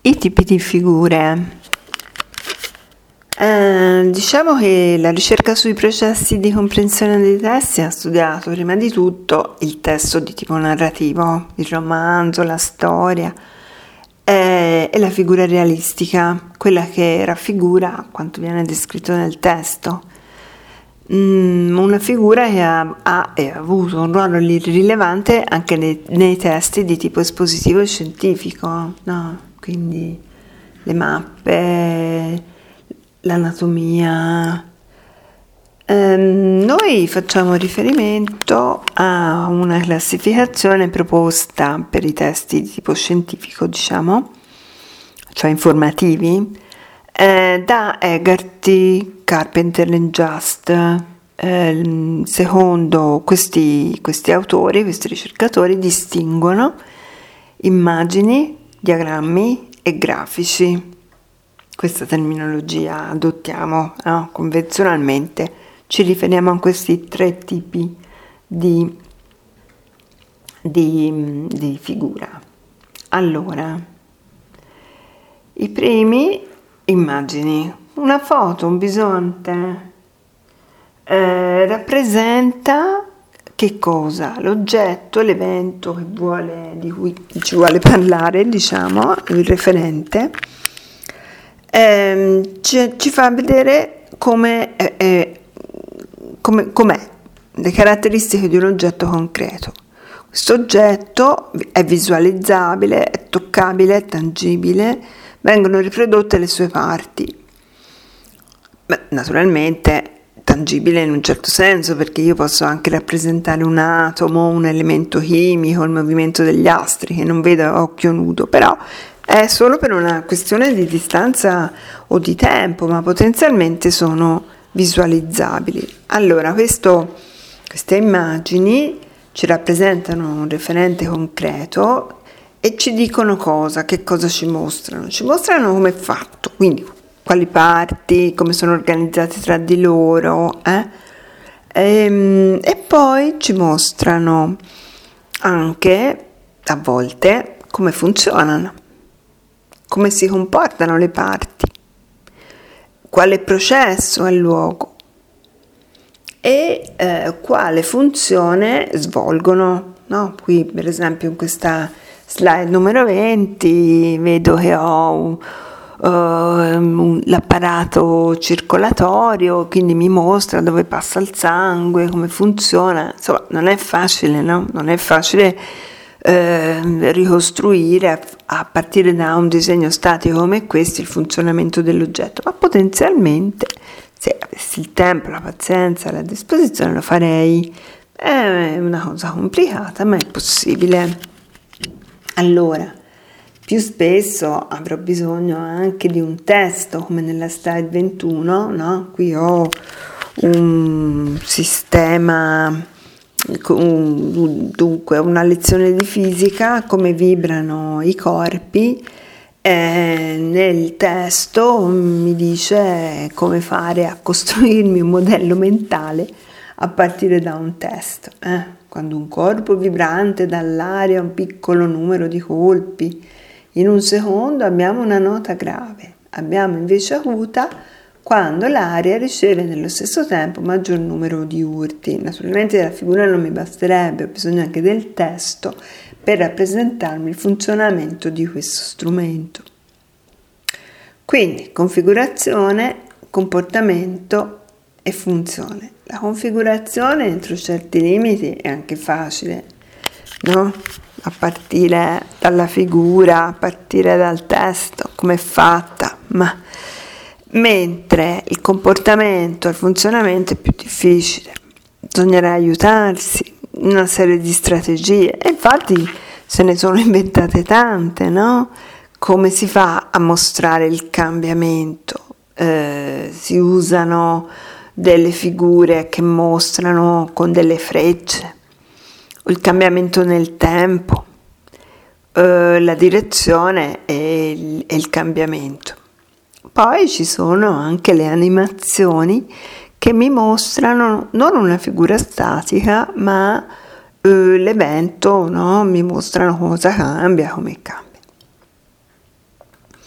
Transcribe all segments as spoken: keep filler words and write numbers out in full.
I tipi di figure. Eh, diciamo che la ricerca sui processi di comprensione dei testi ha studiato prima di tutto il testo di tipo narrativo, il romanzo, la storia eh, e la figura realistica, quella che raffigura quanto viene descritto nel testo. Mm, una figura che ha, ha e ha avuto un ruolo rilevante anche nei, nei testi di tipo espositivo e scientifico, no? Quindi le mappe, l'anatomia. Ehm, noi facciamo riferimento a una classificazione proposta per i testi di tipo scientifico, diciamo, cioè informativi, eh, da Egarty, Carpenter e Just. Eh, secondo questi, questi autori, questi ricercatori distinguono immagini, diagrammi e grafici. Questa terminologia adottiamo, no? Convenzionalmente ci riferiamo a questi tre tipi di, di, di figura. Allora, i primi, immagini. Una foto, un bisonte, eh, rappresenta che cosa? L'oggetto, l'evento che vuole, di cui ci vuole parlare, diciamo, il referente. Eh, ci, ci fa vedere come, eh, eh, come, com'è, le caratteristiche di un oggetto concreto. Questo oggetto è visualizzabile, è toccabile, è tangibile, vengono riprodotte le sue parti. Beh, naturalmente tangibile in un certo senso, perché io posso anche rappresentare un atomo, un elemento chimico, il movimento degli astri che non vedo a occhio nudo, però è solo per una questione di distanza o di tempo, ma potenzialmente sono visualizzabili. Allora, questo, queste immagini ci rappresentano un referente concreto e ci dicono cosa, che cosa ci mostrano. Ci mostrano come è fatto, quindi quali parti, come sono organizzati tra di loro, eh? e, e poi ci mostrano anche, a volte, come funzionano, come si comportano le parti, quale processo ha luogo e eh, quale funzione svolgono, no? Qui per esempio in questa slide numero venti vedo che ho uh, l'apparato circolatorio, quindi mi mostra dove passa il sangue, come funziona. Insomma, non è facile, no? Non è facile eh, ricostruire a, a partire da un disegno statico come questo il funzionamento dell'oggetto, ma potenzialmente, se avessi il tempo, la pazienza, la disposizione, lo farei. È una cosa complicata, ma è possibile. Allora, più spesso avrò bisogno anche di un testo, come nella slide ventuno, no? Qui ho un sistema, un, dunque una lezione di fisica, come vibrano i corpi. E nel testo mi dice come fare a costruirmi un modello mentale a partire da un testo. Eh? Quando un corpo vibrante dall'aria un piccolo numero di colpi, in un secondo abbiamo una nota grave, abbiamo invece acuta quando l'aria riceve nello stesso tempo maggior numero di urti. Naturalmente la figura non mi basterebbe, ho bisogno anche del testo per rappresentarmi il funzionamento di questo strumento. Quindi configurazione, comportamento e funzione. La configurazione entro certi limiti è anche facile, no? A partire dalla figura, a partire dal testo, come è fatta, ma mentre il comportamento, il funzionamento è più difficile. Bisognerà aiutarsi, una serie di strategie, e infatti se ne sono inventate tante, no? Come si fa a mostrare il cambiamento? Eh, si usano delle figure che mostrano con delle frecce il cambiamento nel tempo, eh, la direzione e il, e il cambiamento. Poi ci sono anche le animazioni che mi mostrano non una figura statica, ma eh, l'evento, no? Mi mostrano cosa cambia, come cambia.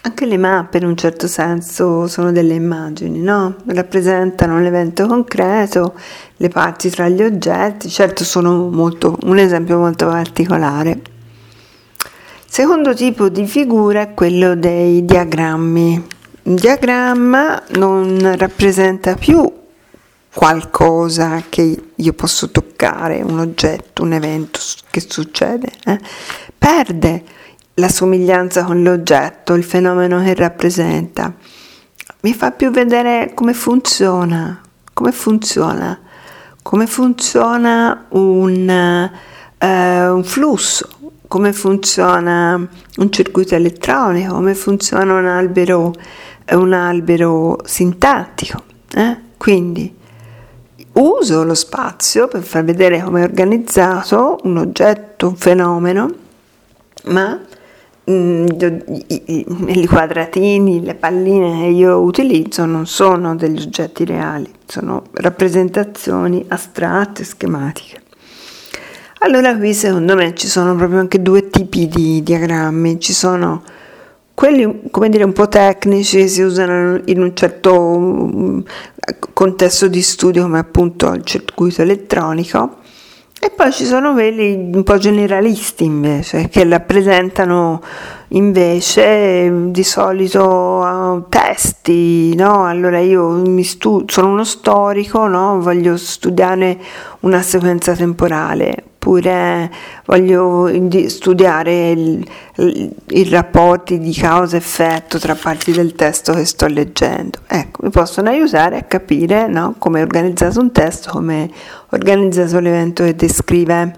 Anche le mappe in un certo senso sono delle immagini, no? Rappresentano l'evento concreto, le parti tra gli oggetti, certo sono molto, un esempio molto particolare. Secondo tipo di figura è quello dei diagrammi. Un diagramma non rappresenta più qualcosa che io posso toccare, un oggetto, un evento che succede, eh? Perde la somiglianza con l'oggetto, il fenomeno che rappresenta. Mi fa più vedere come funziona, come funziona, come funziona un, eh, un flusso, come funziona un circuito elettronico, come funziona un albero, un albero sintattico. Eh? Quindi uso lo spazio per far vedere come è organizzato un oggetto, un fenomeno, ma mm, i, i quadratini, le palline che io utilizzo non sono degli oggetti reali, sono rappresentazioni astratte, schematiche. Allora qui secondo me ci sono proprio anche due tipi di diagrammi, ci sono quelli, come dire, un po' tecnici, si usano in un certo contesto di studio come appunto il circuito elettronico, e poi ci sono quelli un po' generalisti invece, che rappresentano invece di solito testi, no? Allora io mi stu- sono uno storico, no? Voglio studiare una sequenza temporale, oppure voglio studiare il, il, i rapporti di causa-effetto tra parti del testo che sto leggendo. Ecco, mi possono aiutare a capire, no? Come è organizzato un testo, come è organizzato l'evento che descrive.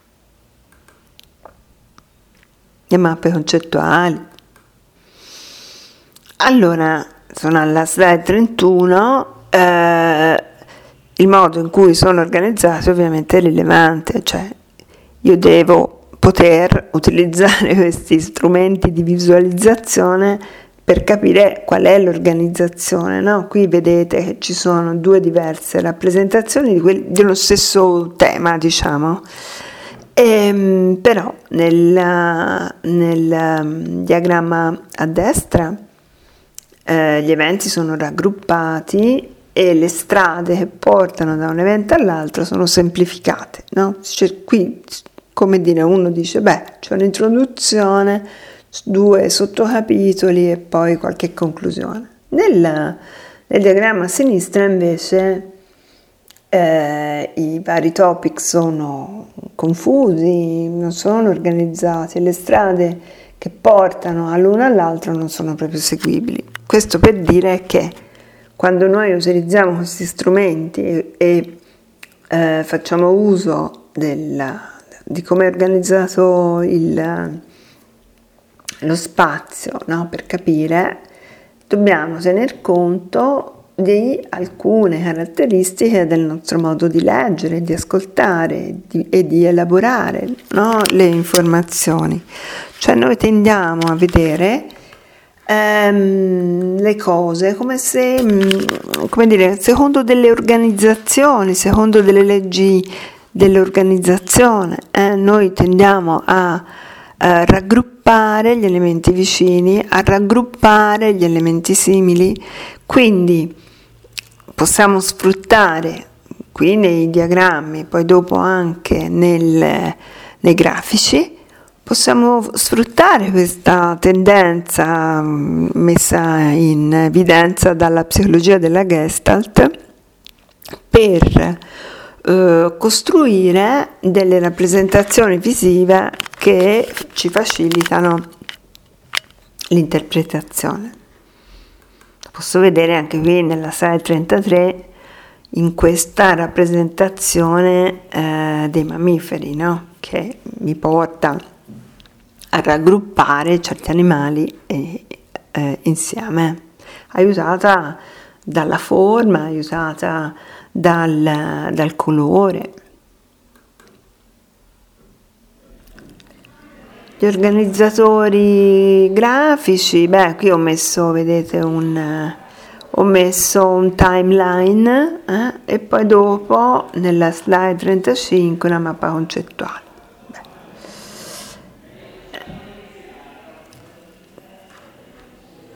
Le mappe concettuali. Allora, sono alla slide trentuno, eh, il modo in cui sono organizzati ovviamente è rilevante, cioè io devo poter utilizzare questi strumenti di visualizzazione per capire qual è l'organizzazione, no? Qui vedete che ci sono due diverse rappresentazioni di quel, dello stesso tema, diciamo. E, però nel, nel um, diagramma a destra eh, gli eventi sono raggruppati e le strade che portano da un evento all'altro sono semplificate, no? Cioè, qui, come dire, uno dice, beh, c'è un'introduzione, due sottocapitoli e poi qualche conclusione. Nel, nel diagramma a sinistra invece Eh, i vari topic sono confusi, non sono organizzati, le strade che portano all'uno all'altro non sono proprio seguibili. Questo per dire che quando noi utilizziamo questi strumenti e, e eh, facciamo uso del, di come è organizzato il, lo spazio, no, per capire, dobbiamo tener conto di alcune caratteristiche del nostro modo di leggere, di ascoltare di, e di elaborare, no, le informazioni. Cioè noi tendiamo a vedere ehm, le cose come se, come dire, secondo delle organizzazioni, secondo delle leggi dell'organizzazione. Eh? Noi tendiamo a eh, raggruppare gli elementi vicini, a raggruppare gli elementi simili, quindi possiamo sfruttare qui nei diagrammi, poi dopo anche nel, nei grafici, possiamo sfruttare questa tendenza messa in evidenza dalla psicologia della Gestalt per eh, costruire delle rappresentazioni visive che ci facilitano l'interpretazione. Posso vedere anche qui nella slide trentatré in questa rappresentazione eh, dei mammiferi, no? Che mi porta a raggruppare certi animali eh, eh, insieme, aiutata dalla forma, aiutata dal, dal colore. Gli organizzatori grafici, beh, qui ho messo, vedete, un, ho messo un timeline eh, e poi dopo nella slide trentacinque una mappa concettuale. Beh.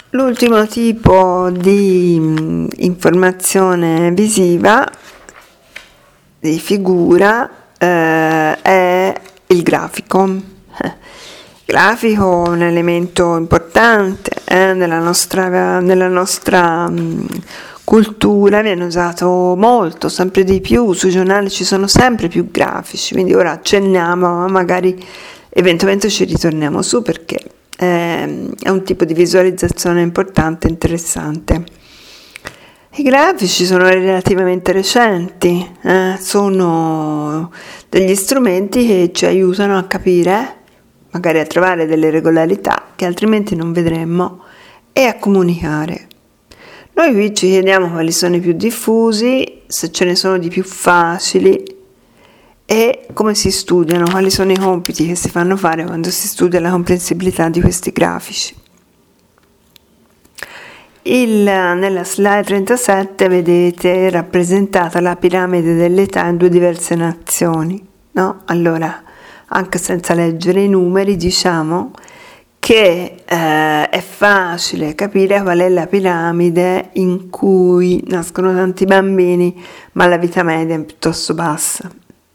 L'ultimo tipo di mh, informazione visiva, di figura, eh, è il grafico. Il grafico è un elemento importante eh, nella nostra, nella nostra mh, cultura, viene usato molto, sempre di più, sui giornali ci sono sempre più grafici, quindi ora accenniamo, ma magari eventualmente ci ritorniamo su perché eh, è un tipo di visualizzazione importante e interessante. I grafici sono relativamente recenti, eh, sono degli strumenti che ci aiutano a capire, magari a trovare delle regolarità che altrimenti non vedremmo e a comunicare. Noi qui ci chiediamo quali sono i più diffusi, se ce ne sono di più facili e come si studiano, quali sono i compiti che si fanno fare quando si studia la comprensibilità di questi grafici. Il, nella slide trentasette vedete rappresentata la piramide dell'età in due diverse nazioni, no? Allora, anche senza leggere i numeri, diciamo che eh, è facile capire qual è la piramide in cui nascono tanti bambini, ma la vita media è piuttosto bassa.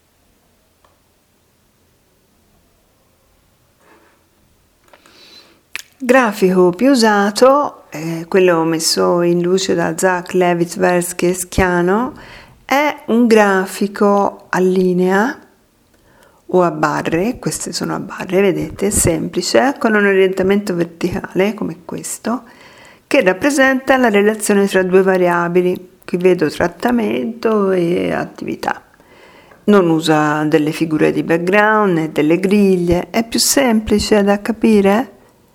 Grafico più usato, eh, quello messo in luce da Zach, Levi, Tversky e Schiano, è un grafico a linea o a barre, queste sono a barre, vedete, semplice, con un orientamento verticale come questo, che rappresenta la relazione tra due variabili. Qui vedo trattamento e attività. Non usa delle figure di background né delle griglie, è più semplice da capire?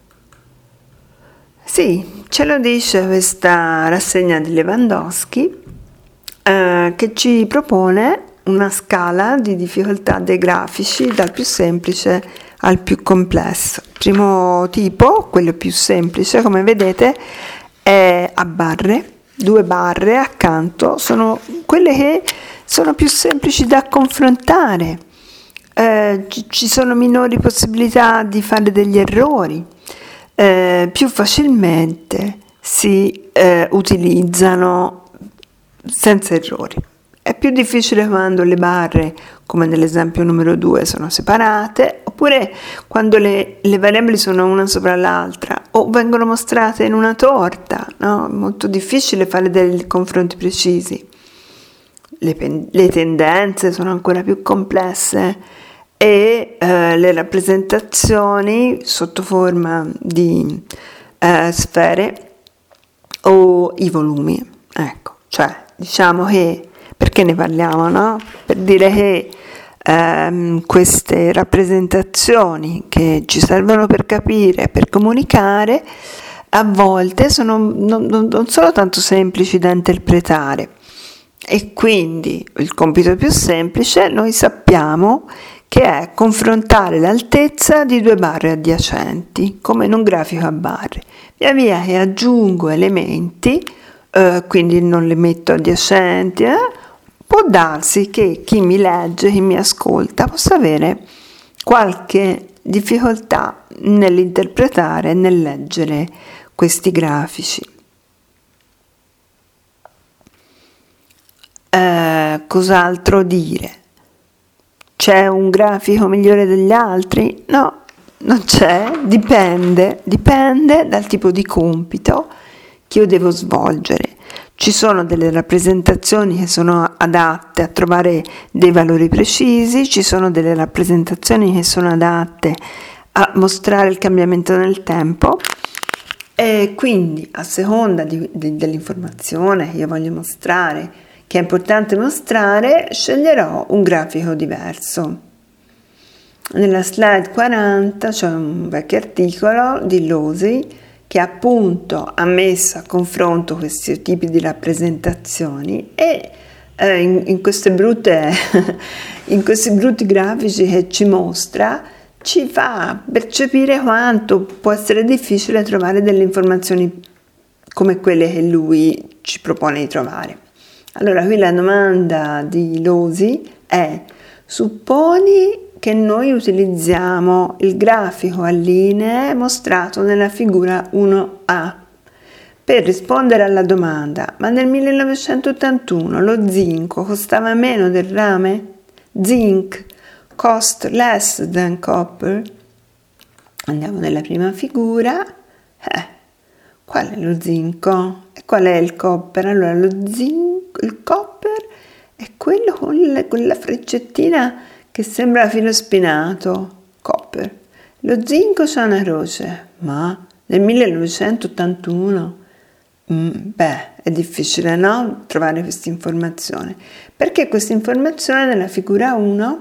Sì, ce lo dice questa rassegna di Lewandowski eh, che ci propone una scala di difficoltà dei grafici dal più semplice al più complesso. Il primo tipo, quello più semplice, come vedete, è a barre, due barre accanto, sono quelle che sono più semplici da confrontare, eh, ci sono minori possibilità di fare degli errori. Eh, più facilmente si eh, utilizzano senza errori. È più difficile quando le barre, come nell'esempio numero due, sono separate, oppure quando le, le variabili sono una sopra l'altra o vengono mostrate in una torta, no? È molto difficile fare dei confronti precisi. Le, le tendenze sono ancora più complesse e eh, le rappresentazioni sotto forma di eh, sfere o i volumi, ecco, cioè diciamo che, perché ne parliamo, no? Per dire che ehm, queste rappresentazioni che ci servono per capire, per comunicare, a volte sono non, non, non sono tanto semplici da interpretare e quindi il compito più semplice noi sappiamo che è confrontare l'altezza di due barre adiacenti, come in un grafico a barre. Via via che aggiungo elementi, eh, quindi non le metto adiacenti, eh, può darsi che chi mi legge, chi mi ascolta, possa avere qualche difficoltà nell'interpretare e nel leggere questi grafici. Eh, cos'altro dire? C'è un grafico migliore degli altri? No, non c'è, dipende, dipende dal tipo di compito che io devo svolgere. Ci sono delle rappresentazioni che sono adatte a trovare dei valori precisi, ci sono delle rappresentazioni che sono adatte a mostrare il cambiamento nel tempo e quindi a seconda di, di, dell'informazione che io voglio mostrare, che è importante mostrare, sceglierò un grafico diverso. Nella slide quaranta c'è un vecchio articolo di Losi che appunto ha messo a confronto questi tipi di rappresentazioni e eh, in, in, queste brutte, in questi brutti grafici che ci mostra ci fa percepire quanto può essere difficile trovare delle informazioni come quelle che lui ci propone di trovare. Allora, qui la domanda di Losi è: supponi che noi utilizziamo il grafico a linee mostrato nella figura uno A. per rispondere alla domanda: ma nel millenovecentottantuno lo zinco costava meno del rame? Zinc cost less than copper? Andiamo nella prima figura. Eh, qual è lo zinco? E qual è il copper? Allora, lo zinco, il copper è quello con le, quella freccettina che sembra filo spinato. Copper. Lo zinco c'ha una croce, ma nel millenovecentottantuno, mm, beh, è difficile, no? Trovare questa informazione. Perché questa informazione nella figura uno,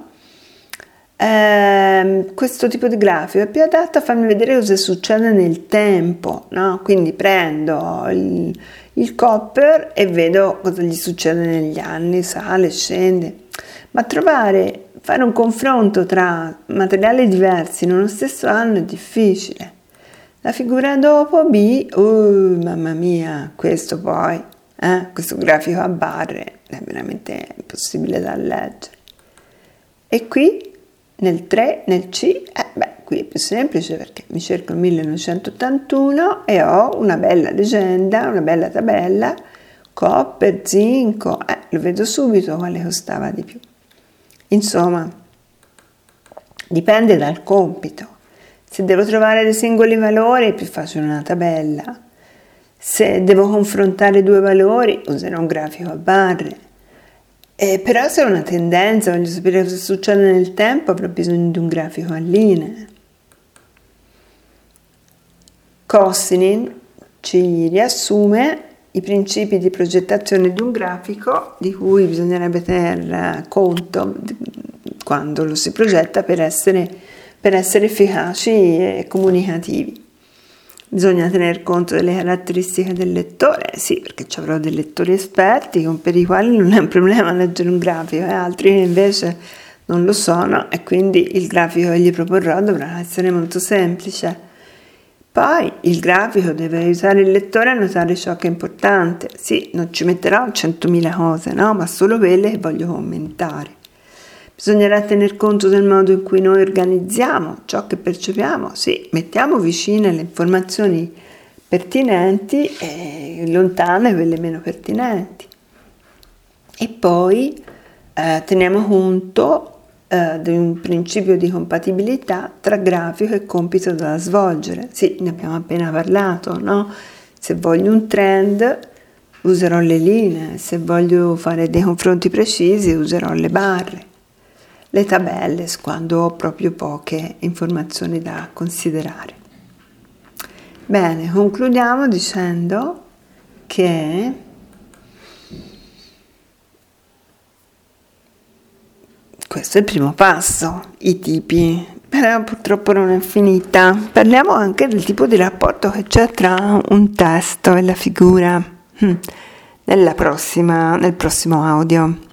eh, questo tipo di grafico è più adatto a farmi vedere cosa succede nel tempo, no? Quindi prendo il, il copper e vedo cosa gli succede negli anni, sale, scende. Ma trovare, fare un confronto tra materiali diversi in uno stesso anno è difficile. La figura dopo B, uh, mamma mia, questo poi, eh, questo grafico a barre è veramente impossibile da leggere. E qui nel tre, nel C, eh, beh, qui è più semplice perché mi cerco il millenovecentottantuno e ho una bella legenda, una bella tabella, copper, zinco, eh, lo vedo subito quale costava di più. Insomma, dipende dal compito. Se devo trovare dei singoli valori è più facile una tabella. Se devo confrontare due valori userò un grafico a barre. Eh, però se ho una tendenza, voglio sapere cosa succede nel tempo, avrò bisogno di un grafico a linee. Kossinin ci riassume i principi di progettazione di un grafico di cui bisognerebbe tener conto quando lo si progetta per essere, per essere efficaci e comunicativi. Bisogna tener conto delle caratteristiche del lettore, sì, perché ci avrò dei lettori esperti per i quali non è un problema leggere un grafico e altri che invece non lo sono, e quindi il grafico che gli proporrò dovrà essere molto semplice. Poi il grafico deve aiutare il lettore a notare ciò che è importante. Sì, non ci metterò centomila cose, no? Ma solo quelle che voglio commentare. Bisognerà tener conto del modo in cui noi organizziamo ciò che percepiamo. Sì, mettiamo vicine le informazioni pertinenti e lontane quelle meno pertinenti. E poi eh, teniamo conto eh, di un principio di compatibilità tra grafico e compito da svolgere. Sì, ne abbiamo appena parlato, no? Se voglio un trend userò le linee, se voglio fare dei confronti precisi userò le barre. Le tabelle quando ho proprio poche informazioni da considerare. Bene, concludiamo dicendo che questo è il primo passo, i tipi, però purtroppo non è finita. Parliamo anche del tipo di rapporto che c'è tra un testo e la figura nella prossima, nel prossimo audio.